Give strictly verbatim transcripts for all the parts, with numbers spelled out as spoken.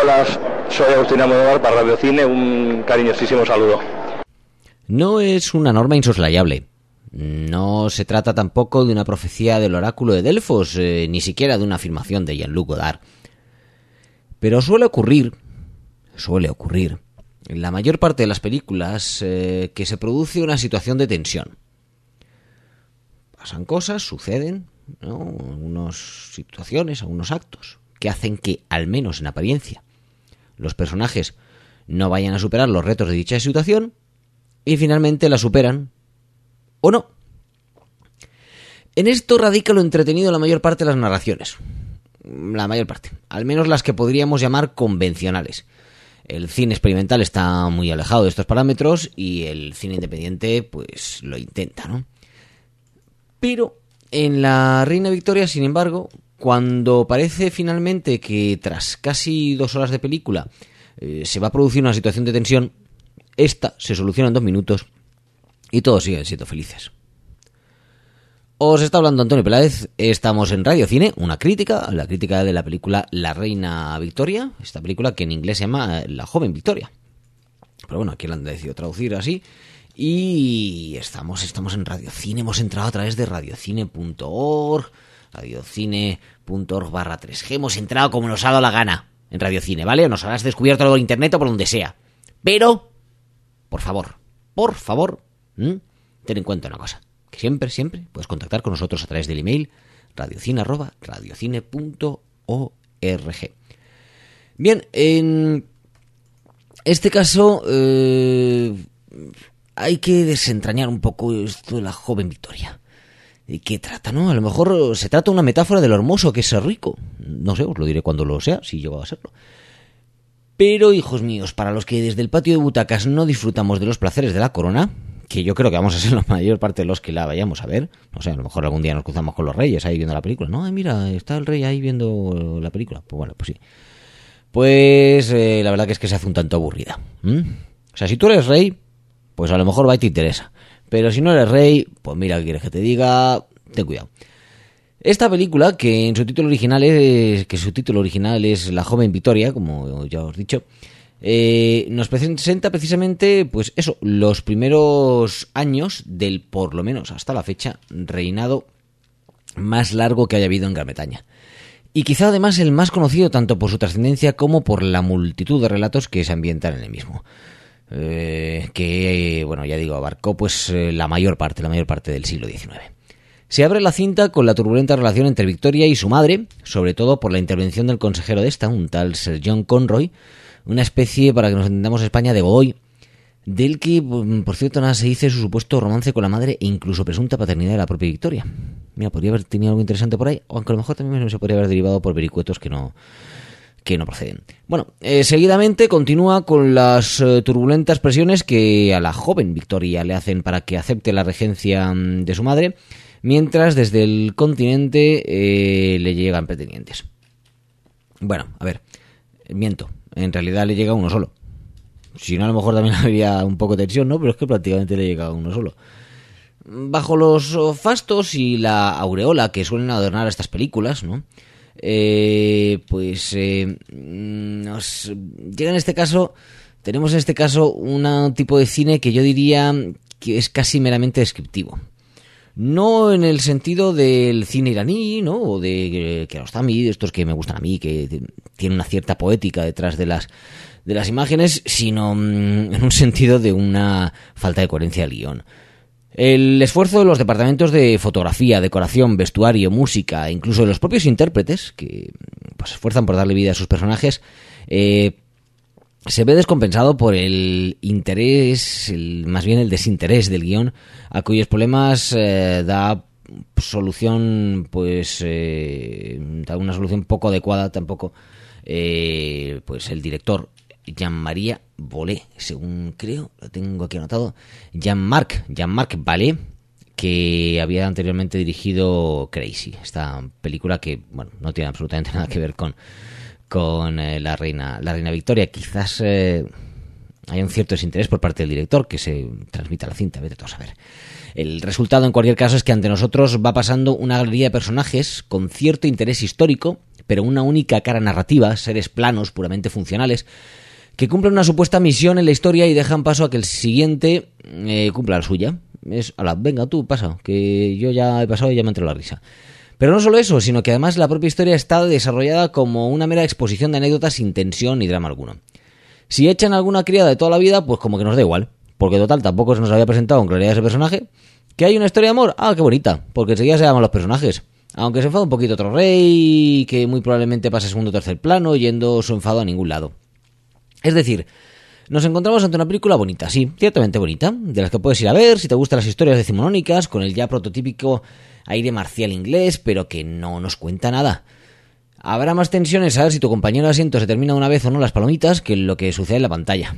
buenas, soy Agustín Almodóvar para Radio Cine, un cariñosísimo saludo. No es una norma insoslayable. No se trata tampoco de una profecía del oráculo de Delfos, eh, ni siquiera de una afirmación de Jean-Luc Godard. Pero suele ocurrir, suele ocurrir, en la mayor parte de las películas, eh, que se produce una situación de tensión. Pasan cosas, suceden, ¿no? Algunas situaciones, algunos actos, que hacen que, al menos en apariencia, los personajes no vayan a superar los retos de dicha situación y finalmente la superan o no. En esto radica lo entretenido de la mayor parte de las narraciones. La mayor parte, al menos las que podríamos llamar convencionales. El cine experimental está muy alejado de estos parámetros y el cine independiente pues lo intenta, ¿no? Pero en La Reina Victoria, sin embargo, cuando parece finalmente que tras casi dos horas de película eh, se va a producir una situación de tensión, esta se soluciona en dos minutos y todos siguen siendo felices. Os está hablando Antonio Peláez, estamos en Radio Cine, una crítica, la crítica de la película La Reina Victoria, esta película que en inglés se llama La Joven Victoria. Pero bueno, aquí la han decidido traducir así. Y estamos, estamos en Radio Cine, hemos entrado a través de radiocine punto org, radiocine punto org barra tres G, hemos entrado como nos ha dado la gana en Radio Cine, ¿vale? Nos habrás descubierto por internet o por donde sea. Pero, por favor, por favor, ¿m? ten en cuenta una cosa, que siempre, siempre puedes contactar con nosotros a través del email radiocine arroba radiocine punto org. Bien, en este caso eh, hay que desentrañar un poco esto de La Joven Victoria. ¿De qué trata, no? A lo mejor se trata de una metáfora de lo hermoso que es ser rico. No sé, os lo diré cuando lo sea, si llego a serlo. Pero, hijos míos, para los que desde el patio de butacas no disfrutamos de los placeres de la corona, que yo creo que vamos a ser la mayor parte de los que la vayamos a ver, no sé, a lo mejor algún día nos cruzamos con los reyes ahí viendo la película. No, ay, mira, está el rey ahí viendo la película. Pues bueno, pues sí. Pues eh, la verdad que es que se hace un tanto aburrida. ¿Mm? O sea, si tú eres rey, pues a lo mejor va y te interesa. Pero si no eres rey, pues mira, ¿qué quieres que te diga? Ten cuidado. Esta película, que en su título original es, que su título original es La Joven Victoria, como ya os he dicho, eh, nos presenta precisamente, pues eso, los primeros años del, por lo menos hasta la fecha, reinado más largo que haya habido en Gran Bretaña. Y quizá además el más conocido tanto por su trascendencia como por la multitud de relatos que se ambientan en el mismo. Eh, que, bueno, ya digo, abarcó pues eh, la mayor parte, la mayor parte del siglo diecinueve. Se abre la cinta con la turbulenta relación entre Victoria y su madre, sobre todo por la intervención del consejero de esta, un tal Sir John Conroy, una especie, para que nos entendamos, España de Godoy, del que, por cierto, nada se dice su supuesto romance con la madre e incluso presunta paternidad de la propia Victoria. Mira, podría haber tenido algo interesante por ahí, aunque a lo mejor también se podría haber derivado por vericuetos que no... que no proceden. Bueno, eh, seguidamente continúa con las eh, turbulentas presiones que a la joven Victoria le hacen para que acepte la regencia mm, de su madre, mientras desde el continente eh, le llegan pretendientes. Bueno, a ver, miento, en realidad le llega uno solo. Si no, a lo mejor también habría un poco de tensión, ¿no? Pero es que prácticamente le llega uno solo. Bajo los fastos y la aureola que suelen adornar a estas películas, ¿no? Eh, pues eh, nos llega en este caso, tenemos en este caso un tipo de cine que yo diría que es casi meramente descriptivo. No en el sentido del cine iraní, ¿no? O de Kiarostami, de estos que me gustan a mí, que tienen una cierta poética detrás de las de las imágenes, sino en un sentido de una falta de coherencia del guión. El esfuerzo de los departamentos de fotografía, decoración, vestuario, música, incluso de los propios intérpretes, que pues, se esfuerzan por darle vida a sus personajes, eh, se ve descompensado por el interés, el, más bien el desinterés del guión, a cuyos problemas eh, da solución, pues, eh, da una solución poco adecuada tampoco, eh, pues el director Jean-Marie Vallée, según creo, lo tengo aquí anotado, Jean-Marc, Jean-Marc Vallée, que había anteriormente dirigido Crazy, esta película que, bueno, no tiene absolutamente nada que ver con, con eh, la reina, la reina Victoria. Quizás eh, hay un cierto desinterés por parte del director que se transmite a la cinta, vete tú a saber. El resultado, en cualquier caso, es que ante nosotros va pasando una galería de personajes con cierto interés histórico, pero una única cara narrativa, seres planos, puramente funcionales, que cumplen una supuesta misión en la historia y dejan paso a que el siguiente eh, cumpla la suya. Es, ala, venga tú, pasa, que yo ya he pasado y ya me entró la risa. Pero no solo eso, sino que además la propia historia está desarrollada como una mera exposición de anécdotas sin tensión ni drama alguno. Si echan alguna criada de toda la vida, pues como que nos da igual, porque total tampoco se nos había presentado con claridad ese personaje. ¿Que hay una historia de amor? Ah, qué bonita, porque enseguida se llaman los personajes. Aunque se enfada un poquito otro rey, que muy probablemente pase segundo o tercer plano, yendo su enfado a ningún lado. Es decir, nos encontramos ante una película bonita, sí, ciertamente bonita, de las que puedes ir a ver si te gustan las historias decimonónicas, con el ya prototípico aire marcial inglés, pero que no nos cuenta nada. Habrá más tensiones a ver si tu compañero de asiento se termina una vez o no las palomitas que lo que sucede en la pantalla.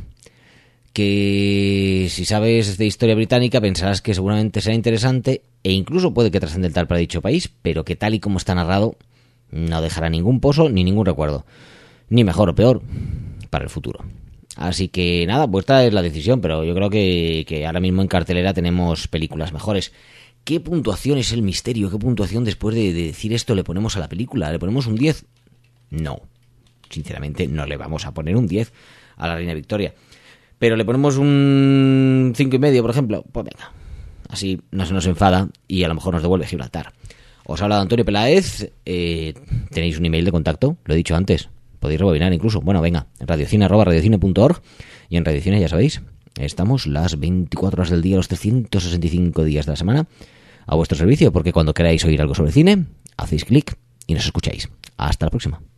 Que si sabes de historia británica pensarás que seguramente será interesante e incluso puede que trascendental para dicho país, pero que tal y como está narrado no dejará ningún pozo ni ningún recuerdo, ni mejor o peor, para el futuro. Así que nada, pues esta es la decisión, pero yo creo que, que ahora mismo en cartelera tenemos películas mejores. ¿Qué puntuación es el misterio? ¿Qué puntuación después de, de decir esto le ponemos a la película? ¿Le ponemos un diez? No, sinceramente no le vamos a poner un diez a la Reina Victoria. Pero le ponemos un cinco y medio, por ejemplo, pues venga, así no se nos enfada y a lo mejor nos devuelve Gibraltar. Os habla de Antonio Peláez, eh, tenéis un email de contacto, lo he dicho antes, podéis rebobinar incluso. Bueno, venga, radiocine arroba radiocine punto org y en Radiocine, ya sabéis, estamos las veinticuatro horas del día, los trescientos sesenta y cinco días de la semana a vuestro servicio, porque cuando queráis oír algo sobre cine, hacéis clic y nos escucháis. Hasta la próxima.